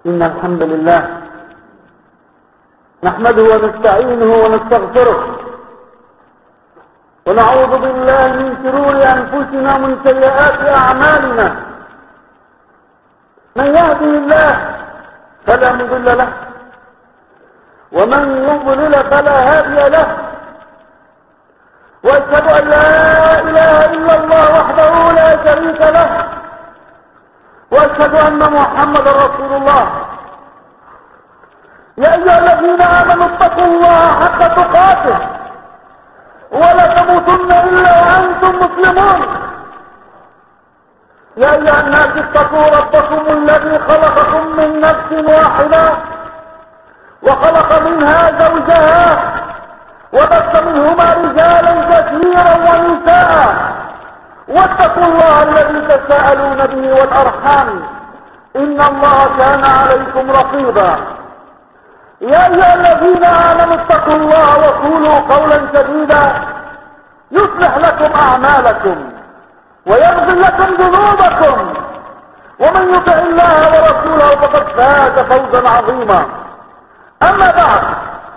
إن الحمد لله نحمده ونستعينه ونستغفره ونعوذ بالله من شرور أنفسنا ومن سيئات أعمالنا. من يهده الله فلا مضل له ومن يضلل فلا هادي له، وأشهد أن لا إله إلا الله وحده لا شريك له، وأشهد أن محمدا رسول الله. يا أيها الذين آمنوا اتقوا الله حق تقاته ولا تموتن إلا وأنتم مسلمون. يا أيها الناس اتقوا ربكم الذي خلقكم من نفس واحدة وخلق منها زوجها وبث منهما رجالا كثيرا ونساء، واتقوا الله الذي تساءلون به والأرحام إن الله كان عليكم رقيبا. يا أيها الذين آمنوا اتقوا الله وقولوا قولا سديدا يصلح لكم أعمالكم ويغفر لكم ذنوبكم، ومن يطع الله ورسوله فقد فاز فوزا عظيما. أما بعد،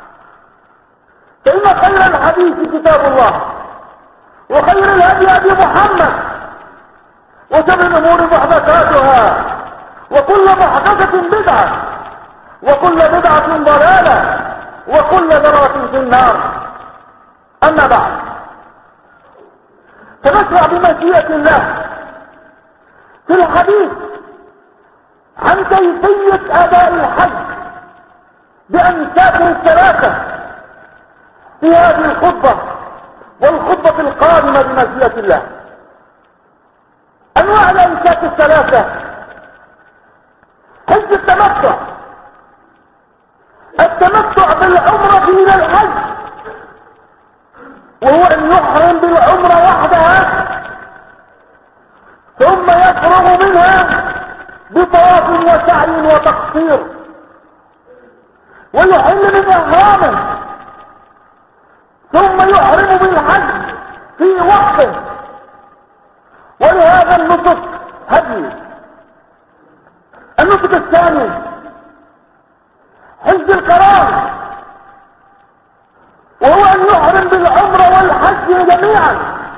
فإن خير الحديث كتاب الله، وخير الهدي هدي محمد، وشر الأمور محدثاتها، وكل محدثة بدعة، وكل بدعة ضلالة، وكل ضلالة في النار. أما بعد، فنشرع بمشيئة الله في الحديث عن كيفية أداء الحج بأنساكه الثلاثة في هذه الخطبة والخطبة القادمة بمشيئة الله. أنواع الأنساك الثلاثة: حج التمتع بالعمرة إلى الحج، وهو أن يحرم بالعمرة وحدها ثم يفرغ منها بطواف وسعي وتقصير، ويحل من إحرامه ثم يحرم بالحج في وقته. ولهذا النسك هدي. النسك الثاني حج القران، وهو أن يحرم بالعمرة والحج جميعا،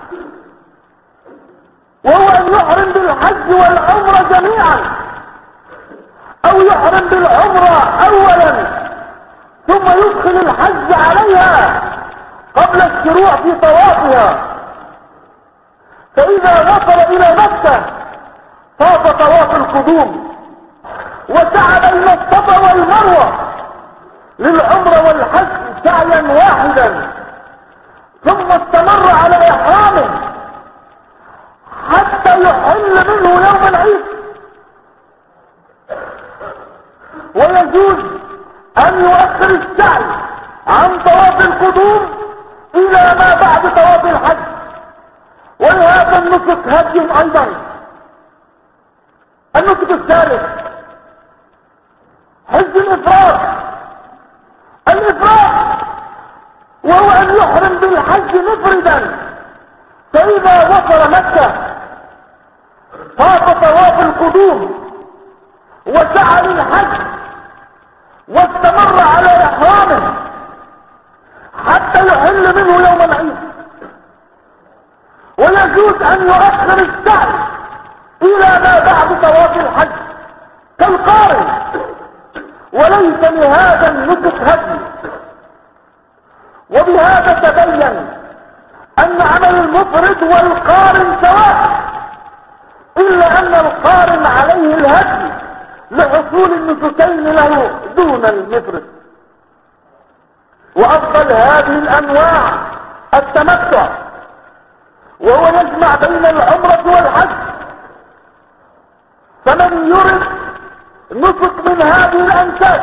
أو يحرم بالعمرة أولا ثم يدخل الحج عليها قبل الشروع في طوافها. فإذا وصل إلى مكة طاف طواف القدوم وسعى بين الصفا والمروة للعمرة والحج سعيا واحدا، ثم استمر على إحرامه حتى يحل منه يوم العيد. ويجوز أن يؤخر السعي عن طواف القدوم إلى ما بعد طواف الحج، ولهذا النسك هدي أيضا. النسك الثالث حج الإفراد، وهو أن يحرم بالحج مفردا، فإذا وصل مكة طاف طواف القدوم وسعى للحج واستمر على إحرامه حتى يحل منه يوم العيد. ويجوز أن يؤخر السعي إلى ما بعد طواف الحج كالقارن، وليس لهذا النسك هدي. وبهذا تبين أن عمل المفرد والقارن سواء، إلا أن القارن عليه الهدي لحصول النسكين له دون المفرد. وأفضل هذه الأنواع التمتع، وهو يجمع بين العمرة والحج. فمن يرد نسك من هذه الأنساك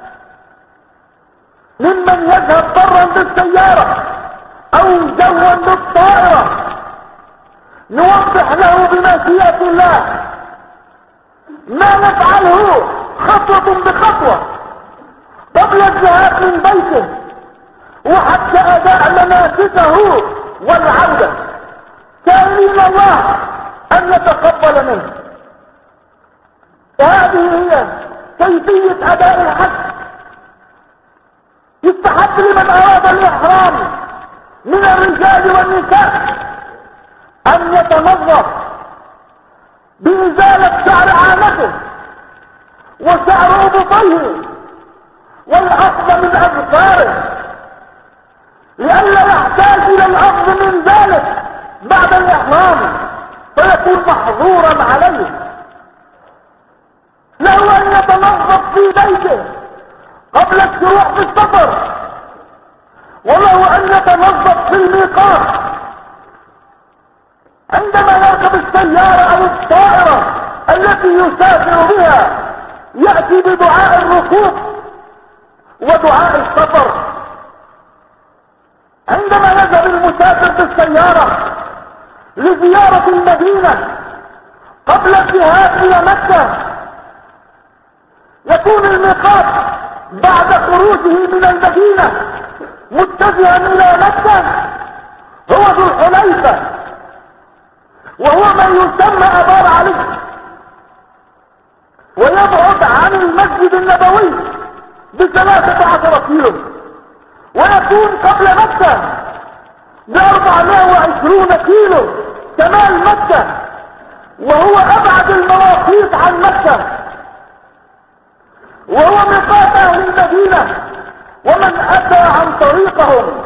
ممن يذهب ضرا بالسيارة أو جوا بالطائرة، نوضح له بمشيئة الله ما نفعله خطوة بخطوة قبل الذهاب من بيته وحتى أداء مناسكه والعودة، سائلين الله أن يتقبل منه. وهذه هي كيفية اداء الحج. يستحب لمن اراد الاحرام من الرجال والنساء ان يتنظف بازالة شعر عانته وشعر ابطيه والاخذ من اظفاره، لئلا يحتاج الى الاخذ من ذلك بعد الاحرام فيكون محظورا عليه. له ان يتنظف في بيته قبل الشروع في السفر، وله ان يتنظف في الميقات عندما يركب السيارة او الطائرة التي يسافر بها، يأتي بدعاء الركوب ودعاء السفر. عندما يذهب المسافر بالسيارة لزيارة المدينة قبل الذهاب الى مكة، يكون الميقات بعد خروجه من المدينة متجها الى مكة هو ذو الحليفة، وهو ما يسمى ابار علي، ويبعد عن المسجد النبوي ب13 كيلو، ويكون قبل مكة ب420 كيلو شمال مكة، وهو ابعد المواقيت عن مكة، وهو ميقات اهل المدينة ومن اتى عن طريقهم.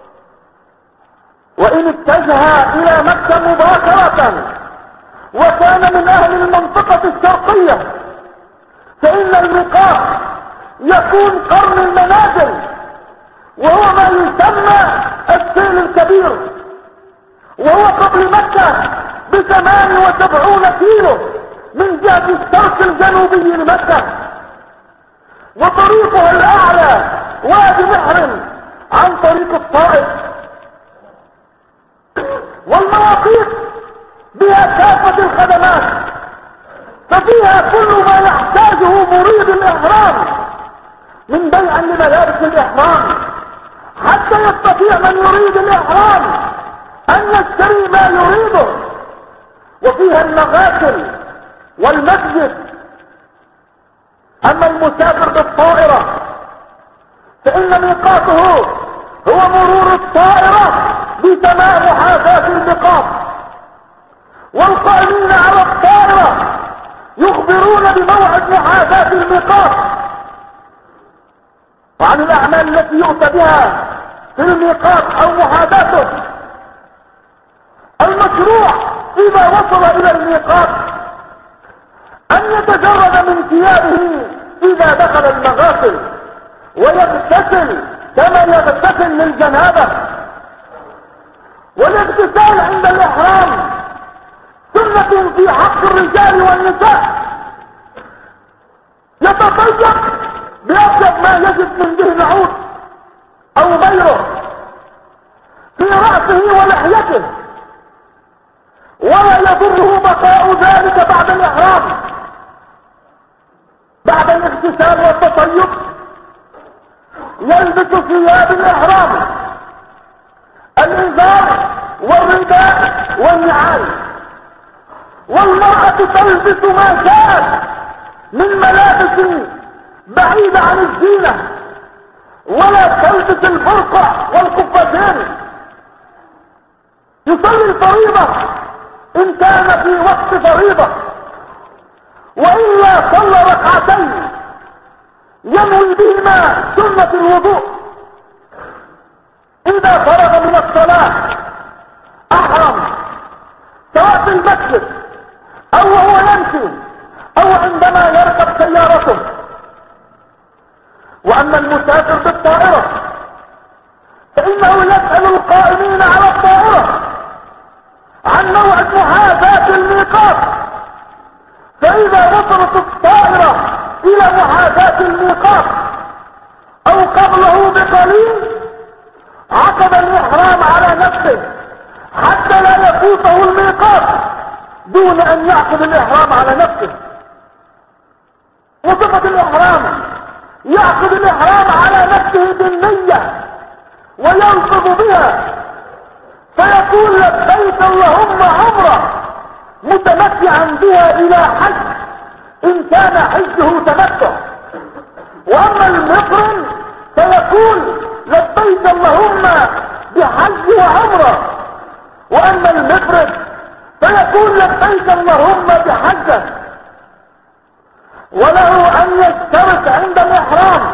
وان اتجه الى مكة مباشرة وكان من اهل المنطقة الشرقية فان الميقات يكون قرن المنازل، وهو ما يسمى السيل الكبير، وهو قبل مكة ب78 كيلو من جهة الشرق الجنوبي لمكة، وطريقها الاعلى وادي محرم عن طريق الطائف، والمواقيت بها كافة الخدمات، ففيها كل ما يحتاجه مريد الاحرام من بيع لملابس الاحرام حتى يستطيع من يريد الاحرام ان يشتري ما يريده، وفيها المغاسل والمسجد. اما المسافر بالطائرة فان ميقاته هو مرور الطائرة بسماء محاذاة الميقات، والقائمين على الطائرة يخبرون بموعد محاذاة الميقات وعن الاعمال التي يؤتى بها في الميقات او محاذاته. المشروع اذا وصل الى الميقات ان يتجرد من ثيابه اذا دخل المغاسل ويغتسل كما يغتسل للجنابة. والاغتسال عند الاحرام سنة في حق الرجال والنساء، يتطيب بأطيب ما يجد من دهن عود او غيره في رأسه ولحيته، ولا يضره بقاء ذلك بعد الاحرام. بعد الاغتسال والتطيب يلبس ثياب الاحرام، الازار والرداء والنعال، والمرأة تلبس ما شاءت من ملابس بعيدة عن الزينة، ولا تلبس البرقع والقبتين. يصلي الفريضة ان كان في وقت فريضة، والا صلى ركعتين ينوي بهما سنة الوضوء. اذا فرغ من الصلاة احرم، سواء في المسجد او وهو يمشي او عندما يركب سيارته. واما المسافر بالطائرة فانه يسأل القائمين على الطائرة عن موعد محاذاة الميقات، فاذا وصلت الطائرة الى محاذاة الميقات او قبله بقليل عقد الاحرام على نفسه حتى لا يفوته الميقات دون ان يعقد الاحرام على نفسه. وصفة الاحرام يعقد الاحرام على نفسه بالنية وينصب بها، فيقول لبيك اللهم عمره متمتعا بها الى حج ان كان حجه تمتع، واما المقرن فيقول لبيك اللهم بحج وعمره، واما المفرد فيقول لبيك اللهم بحجه. وله ان يشترك عند الاحرام،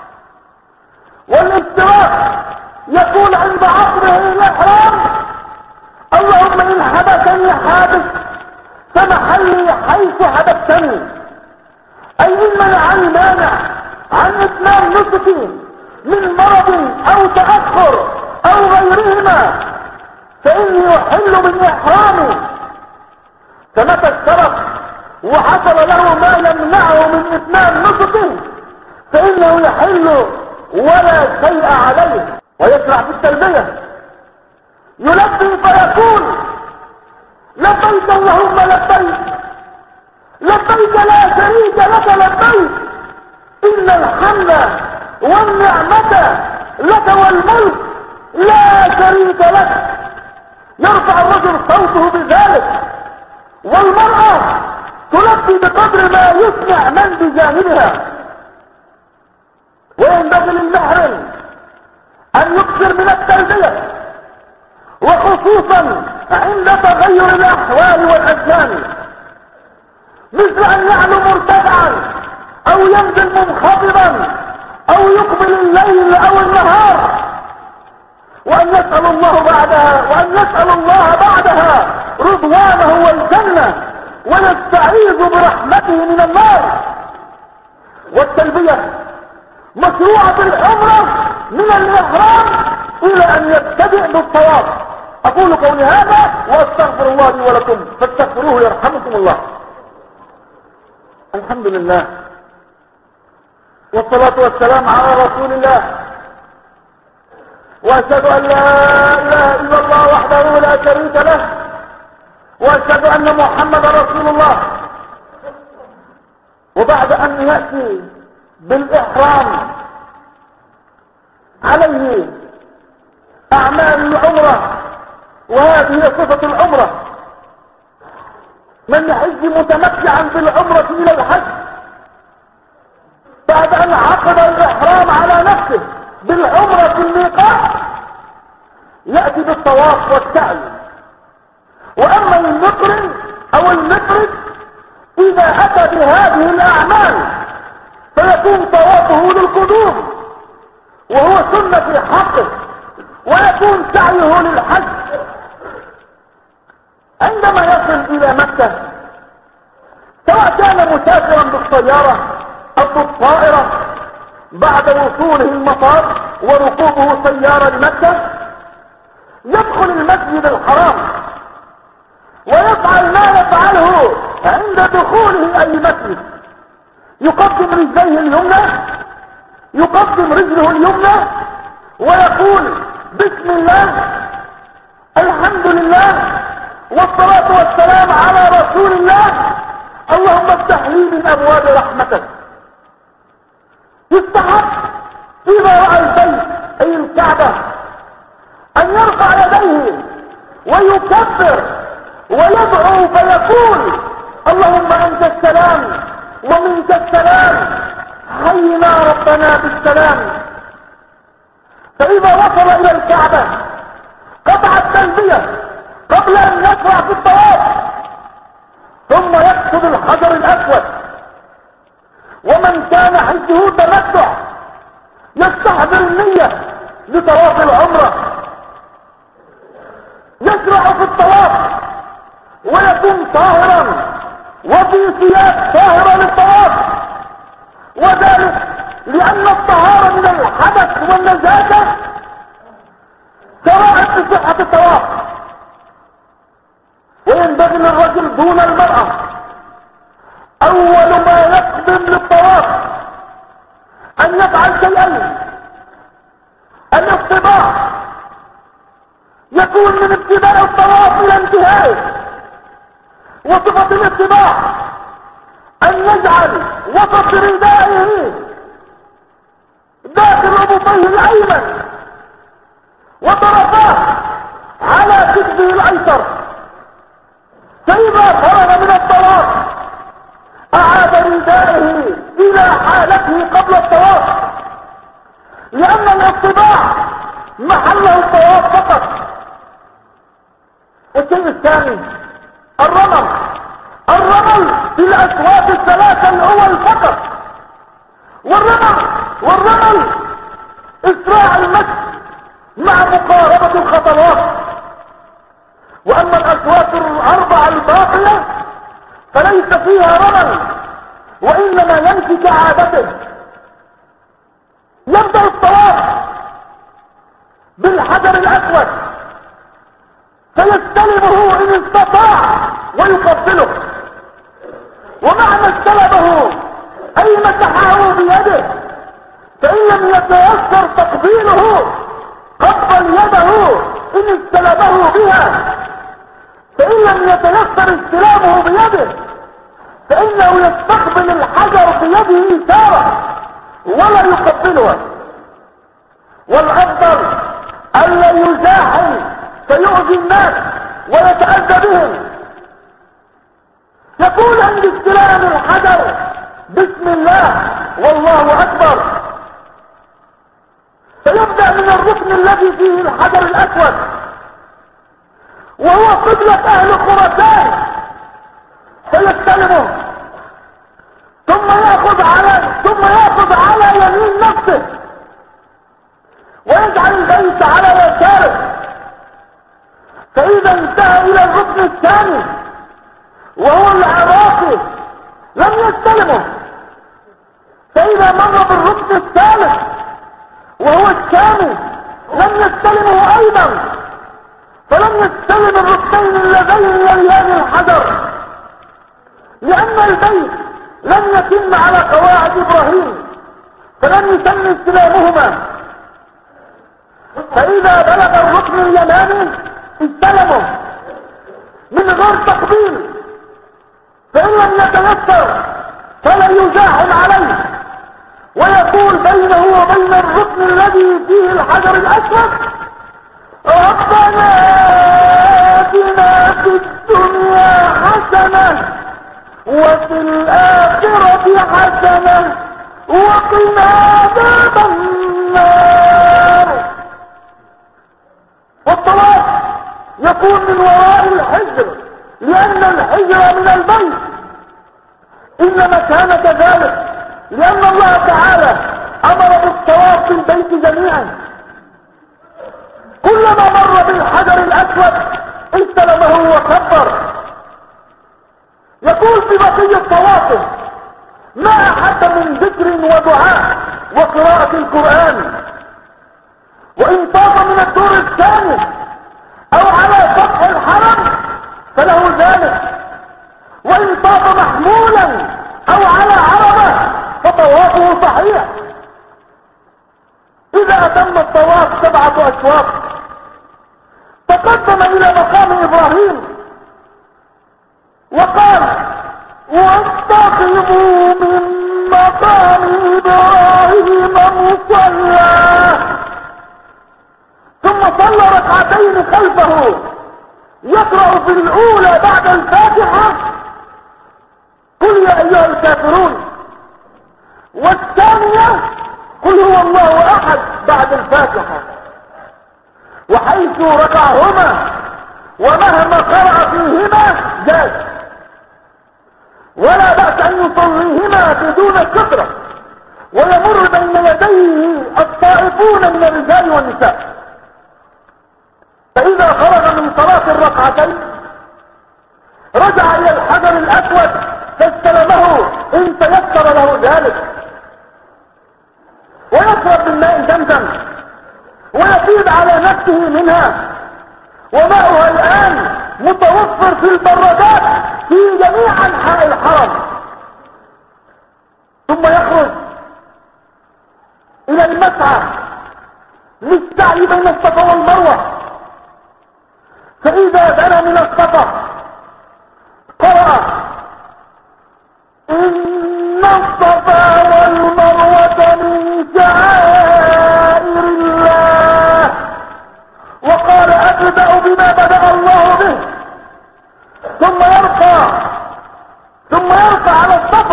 والاشتراك يقول عند عقده الاحرام اللهم ان حبسني حابس فمحلي حيث حبستني، اي ان منعني مانع عن اتمام نسكي من مرض او تاخر او غيرهما فاني احل بالاحرام. فمتى اشترك وحصل له ما يمنعه من اتمام نسكه فانه يحل ولا شيء عليه. ويشرع في التلبية يلبي فيقول لبيك اللهم لبيك، لبيك لا شريك لك لبيك، ان الحمد والنعمة لك والملك لا شريك لك. يرفع الرجل صوته بذلك، والمرأة تلبي بقدر ما يسمع من بجانبها. وينبغي للمحرم ان يكثر من التلبية، وخصوصا عند تغير الاحوال والازمان، مثل ان يعلو مرتفعا او ينزل منخفضا او يقبل الليل او النهار، وان يسأل الله بعدها رضوانه والجنة، ويستعيذ برحمته من النار. والتلبية مشروعة العمرة من الإحرام إلى أن يبتدئ بالطواف. أقول قولي هذا وأستغفر الله لي ولكم فاستغفروه يرحمكم الله. الحمد لله والصلاة والسلام على رسول الله، وأشهد أن لا إله إلا الله وحده لا شريك له، وأشهد أن محمد رسول الله. وبعد أن يأتي بالإحرام عليه أعمال العمرة، وهذه صفة العمرة. من يحج متمتعا بالعمرة إلى الحج بعد أن عقد الإحرام على نفسه بالعمرة في الميقات يأتي بالطواف والسعي. وأما المقرن أو المفرد إذا أتى بهذه الأعمال فيكون طوافه للقدوم وهو سنة في حقه، ويكون سعيه للحج. عندما يصل إلى مكة سواء كان مسافرا بالسيارة أو بالطائرة، بعد وصوله المطار وركوبه سيارة لمكة يدخل المسجد الحرام ويفعل ما يفعله عند دخوله أي مسجد. يقدم رجليه اليمنى، يقدم رجله اليمنى ويقول بسم الله الحمد لله والصلاة والسلام على رسول الله، اللهم افتح لي من أبواب رحمتك. يستحق إذا رأى البيت أي الكعبة أن يرفع يديه ويكبر ويدعو فيقول اللهم أنت السلام ومنك السلام، حينا ربنا بالسلام. فإذا وصل إلى الكعبة قطع التلبية قبل أن يشرع في الطواف، ثم يقصد الحجر الأسود. ومن كان حجه تمتع يستحضر النية لطواف العمرة، يشرع في الطواف ويكون طاهرا وفي ثياب طاهرة للطواف، وذلك لأن الطهارة من الحدث والنجاسة شرائط في صحة الطواف. وينبغي للرجل دون المرأة أول ما يقدم للطواف أن يفعل شيئين: الاصطباح يكون من ابتداء الطواف إلى انتهائه، وصفة الاصطباح أن يجعل وسط ردائه داخل ربطيه الأيمن وطرفاه على كتفه الأيسر. فإذا فرغ من الطواف اعاد ردائه الى حالته قبل الطواف، لان الاطباع محله الطواف فقط. الشيء الثاني الرمل في الاشواط الثلاثة الاول فقط، والرمل اسراع المشي مع مقاربة الخطوات. واما الاشواط الاربعة الباقية فليس فيها رمل، وانما يمشي كعادته. يبدأ الطواف بالحجر الاسود فيستلمه ان استطاع ويقبله، ومعنى استلمه اي مسحه بيده، فان لم يتيسر تقبيله قبل يده ان استلمه بها، فان لم يتيسر استلامه بيده فانه يستقبل الحجر بيده تارة ولا يقبلها. والافضل الا يزاحم فيؤذي الناس ويتأذى بهم. يقول عند استلام الحجر بسم الله والله اكبر، فيبدأ من الركن الذي فيه الحجر الاسود وهو قبلة اهل خراسان فيستلمه، ثم ياخذ على يمين نفسه ويجعل البيت على يساره. فاذا انتهى الى الركن الثاني وهو العراقي لم يستلمه، فاذا مر بالركن الثالث وهو الشامي لم يستلمه ايضا، فلم يستلم الركنين اللذين يليان الحجر، لان البيت لم يتم على قواعد ابراهيم فلم يتم استلامهما. فاذا بلغ الركن اليماني استلمه من غير تقبيل، فان لم يتيسر فلا يزاحم عليه، ويقول بينه وبين الركن الذي فيه الحجر الاسود ربنا آتنا في الدنيا حسنة وفي الآخرة حسنة وقنا عذاب النار. والطواف يكون من وراء الحجر، لأن الحجر من البيت، إنما كان كذلك لأن الله تعالى أمر بالطواف بالبيت جميعا. كلما مر بالحجر الأسود استلمه وكبر. يقول في بقية طوافه ما أحد من ذكر ودعاء وقراءة القرآن، وإن طاف من الدور الثاني أو على سطح الحرم فله ذلك، وإن طاف محمولا أو على عربة فطوافه صحيح. إذا أتم الطواف 7 أشواط تقدم إلى مقام إبراهيم وقال واتخذوا من مقام إبراهيم مصلى، ثم صلى ركعتين خلفه يقرأ في الأولى بعد الفاتحة قل يا أيها الكافرون، والثانية قل هو الله أحد بعد الفاتحة. وحيث ركعهما ومهما قرأ فيهما جاز، ولا بأس أن يصليهما بدون سترة، ويمر بين يديه الطائفون من الرجال والنساء. فإذا خرج من صلاة الركعتين رجع إلى الحجر الأسود فاستلمه إن تيسر له ذلك، ويشرب من ماء زمزم ويفيض على نفسه منها، وماؤها الآن متوفر في البرادات في جميع أنحاء الحرم. ثم يخرج إلى المسعى للسعي بين الصفا والمروة، فإذا دنا من الصفا قرأ إن الصفا والمروة من شعائر الله، وقال أبدأ بما بدأ الله به، ثم يرقى على الصفا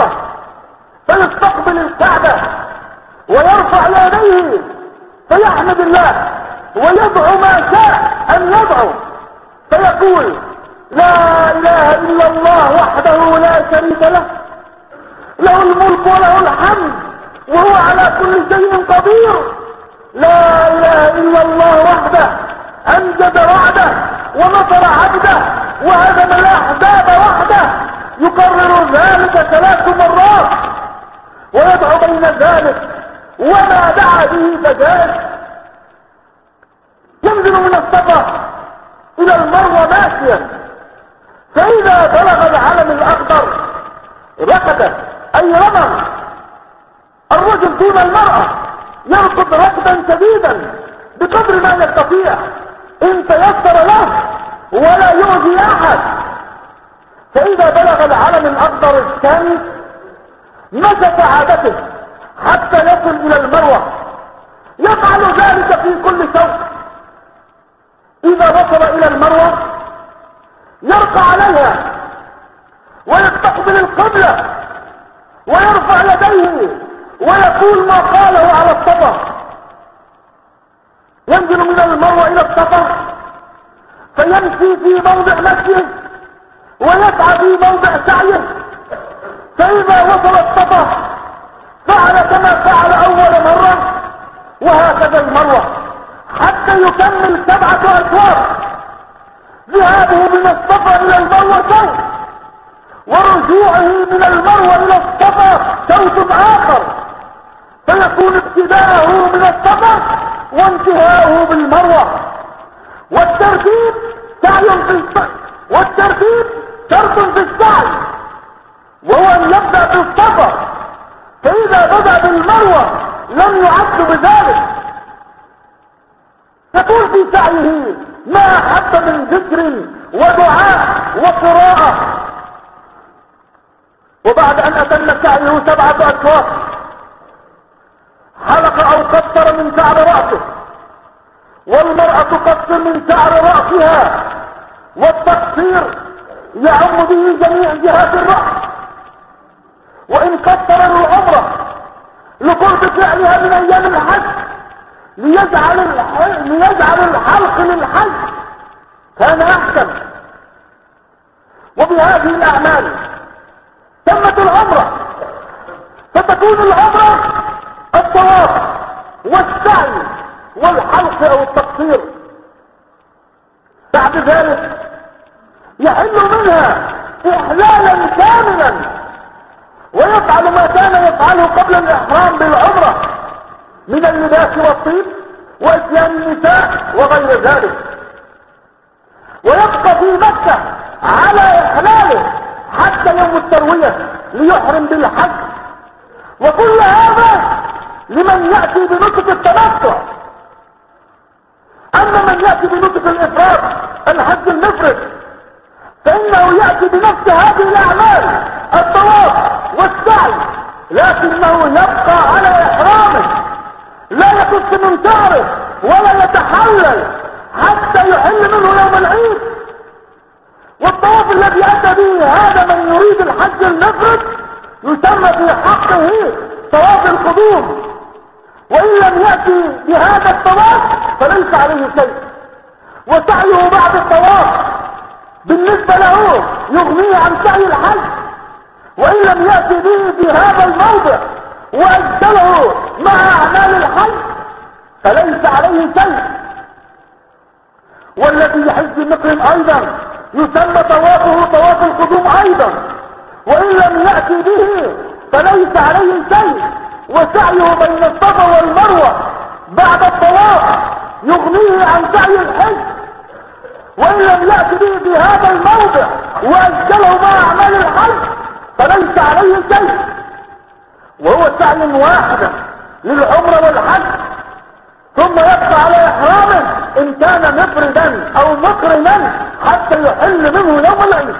ويرفع يديه فيحمد الله ويدعو ما شاء ان يدعو، فيقول لا اله الا الله وحده لا شريك له، له الملك وله الحمد وهو على كل شيء قدير، لا اله الا الله وحده انجد وعده ونصر عبده وهزم الاحزاب وحده، يكرر ذلك 3 مرات ويدعو بين ذلك وما دعا به فجاز. ينزل من الصفا الى المروه ماشيا، فاذا بلغ العلم الاخضر ركض اي رمى الرجل دون المرأة، يركض ركضا شديدا بقدر ما يستطيع ان تيسر له ولا يؤذي احد. فاذا بلغ العلم الاخضر الثاني مشى كعادته حتى يصل الى المروة، يفعل ذلك في كل شوط. اذا وصل الى المروة يرقى عليها ويستقبل القبلة ويرفع يديه ويقول ما قاله على الصفا. ينزل من المروة الى الصفا فيمشي في موضع مشيه ويسعى في موضع سعيه، فاذا وصل الصفا فعل كما فعل اول مرة وهكذا المروة حتى يكمل 7 أشواط. ذهابه من الصفا الى المروة شوط، ورجوعه من المروة الى الصفا شوط اخر، فيكون ابتداءه من الصفا وانتهاءه بالمروة. والترتيب شرط في السعي، وهو ان يبدأ بالصفا، فاذا بدأ بالمروة لم يعد بذلك. يقول في سعيه ما حتى من ذكر ودعاء وقراءة. وبعد ان اتم سعيه 7 أشواط حلق او قصر من شعر رأسه، والمرأة تقصر من شعر رأسها، والتقصير يعم به جميع جهات الرأس. وان قصر العمرة لقرب فعلها من ايام الحج ليجعل الحلق للحج كان احسن. وبهذه الاعمال تمت العمرة، فتكون العمرة الطواف والسعي والحلق او التقصير. بعد ذلك يحل منها احلالا كاملا، ويفعل ما كان يفعله قبل الاحرام بالعمرة من اللباس والطيب واتيان النساء وغير ذلك، ويبقى في مكة على احلاله حتى يوم التروية ليحرم بالحج. وكل هذا لمن يأتي بنسك التمتع. اما من يأتي بنسك الافراد الحج المفرد فانه يأتي بنفس هذه الاعمال الطواف والسعي، لكنه يبقى على احرامه، لا يقص من شعره ولا يتحلل حتى يحل منه يوم العيد. والطواف الذي اتى به هذا من يريد الحج المفرد يسمى في حقه طواف القدوم، وان لم يأتي بهذا الطواف فليس عليه شيء. وسعيه بعد الطواف بالنسبة له يغنيه عن سعي الحج، وان لم يأتي به في هذا الموضع واجله مع اعمال الحج فليس عليه شيء. والذي يحج بمقرن ايضا يسمى طوافه طواف القدوم ايضا، وان لم يأتي به فليس عليه شيء. وسعيه بين الصفا والمروة بعد الطواف يغنيه عن سعي الحج، وان لم يأتي به في هذا الموضع واجله مع اعمال الحج فليس عليه شيء. وهو سعي واحد للعمرة والحج، ثم يبقى على احرامه ان كان مفردا او مقرنا حتى يحل منه يوم العيد.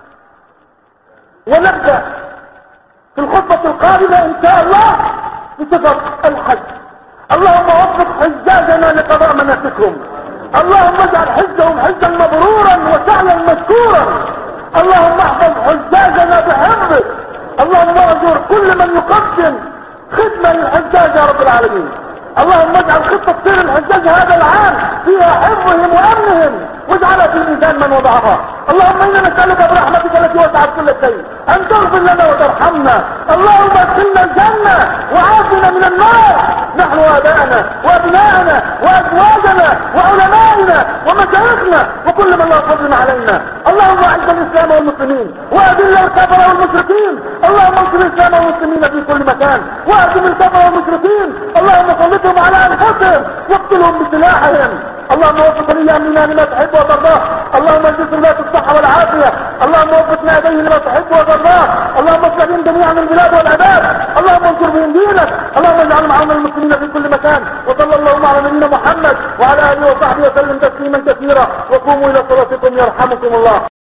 ونبدأ في الخطبة القادمة ان شاء الله بصفة الحج. اللهم وفق حجاجنا لقضاء مناسكهم، اللهم اجعل حجهم حجا مبرورا وسعيا مشكورا. اللهم احفظ حجاجنا بحفظك، اللهم اجر كل من يقدم خدمة للحجاج يا رب العالمين. اللهم اجعل خطة سير الحجاج هذا العام فيها حفظهم وامنهم واجعلها في ميزان من وضعها. اللهم انا نسألك برحمتك التي وسعت كل شيء ان تغفر لنا وترحمنا. اللهم ادخلنا الجنة وعافنا من النار نحن وابائنا وابنائنا وازواجنا وعلمائنا ومشايخنا وكل من لا فضل علينا. اللهم اعز الاسلام والمسلمين واذل الكفر والمشركين. اللهم انصر الاسلام والمسلمين في كل مكان واهزم الكفر والمشركين. اللهم سلطهم على انفسهم واقتلهم بسلاحهم. اللهم وفق لي امرنا لما تحب وترضاه. اللهم انزل ذات الصحه والعافيه. اللهم وفقنا اليه لما تحب وترضاه. اللهم اصلح بهم جميعا البلاد والعباد. اللهم انصر بهم دينك. اللهم اجعل معهم المسلمين في كل مكان. وصلى اللهم على نبينا محمد وعلى اله وصحبه وسلم تسليما كثيرا. وقوموا الى صلاتكم يرحمكم الله.